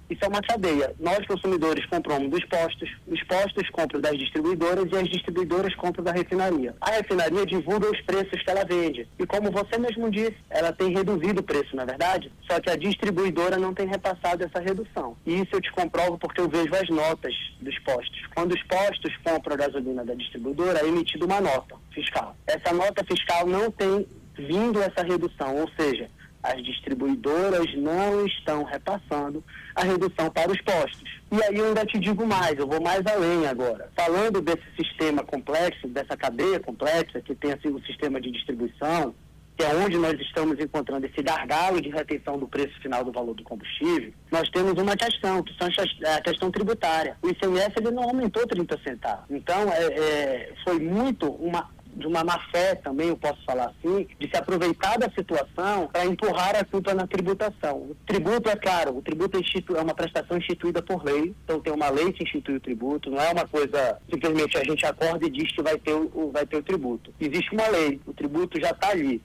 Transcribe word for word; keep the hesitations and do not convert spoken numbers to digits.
Isso é uma cadeia. Nós, consumidores, compramos dos postos, os postos compram das distribuidoras e as distribuidoras compram da refinaria. A refinaria divulga os preços que ela vende. E como você mesmo disse, ela tem reduzido o preço, na verdade, só que a distribuidora não tem repassado essa redução. E isso eu te comprovo porque eu vejo as notas dos postos. Quando os postos compram a gasolina da distribuidora, é emitida uma nota fiscal. Essa nota fiscal não tem vindo essa redução, ou seja, as distribuidoras não estão repassando a redução para os postos. E aí eu ainda te digo mais, eu vou mais além agora. Falando desse sistema complexo, dessa cadeia complexa, que tem assim, o sistema de distribuição, que é onde nós estamos encontrando esse gargalo de retenção do preço final do valor do combustível, nós temos uma questão, que são a questão tributária. O I C M S ele não aumentou trinta centavos. Então, é, é, foi muito uma... de uma má-fé também, eu posso falar assim, de se aproveitar da situação para empurrar a culpa na tributação. O tributo, é claro, o tributo é, institu- é uma prestação instituída por lei, então tem uma lei que institui o tributo, não é uma coisa, simplesmente a gente acorda e diz que vai ter o, vai ter o tributo. Existe uma lei, o tributo já está ali.